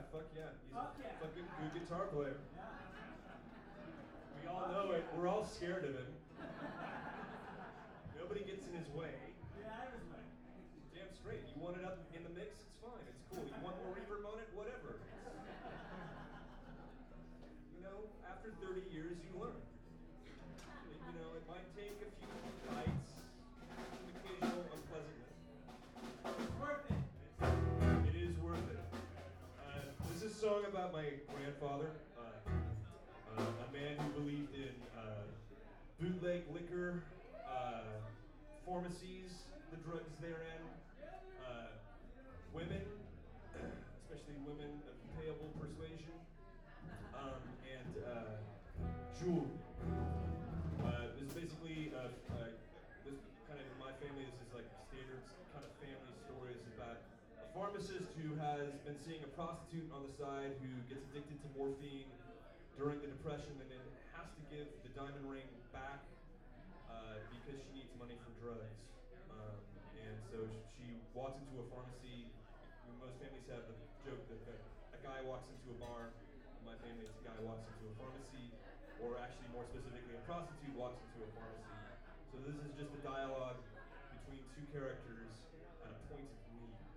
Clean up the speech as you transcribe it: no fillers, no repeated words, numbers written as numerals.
Yeah, fuck yeah. He's Fuck a yeah. fucking good guitar player. Yeah. We all know it. We're all scared of him. Nobody gets in his way. Yeah, I was right. Damn straight. You want it up in the mix? It's fine. It's cool. You want more reverb on it? Whatever. You know, after 30 years, you learn. You know, it might take a few bites, some occasional unpleasantness. It's worth it. It is worth it. This is a song about my grandfather, a man who believed in bootleg liquor, pharmacies, the drugs therein, women, especially women of payable persuasion, and jewelry. This is basically this kind of in my family. This is like standard kind of family stories about a pharmacist who has been seeing a prostitute on the side who gets addicted to morphine during the Depression and then has to give the diamond ring back because she needs money for drugs. And so she walks into a pharmacy. Most families have the joke that a guy walks into a bar. In my family, it's a guy walks into a pharmacy, or actually more specifically, a prostitute walks into a pharmacy. So this is just a dialogue between two characters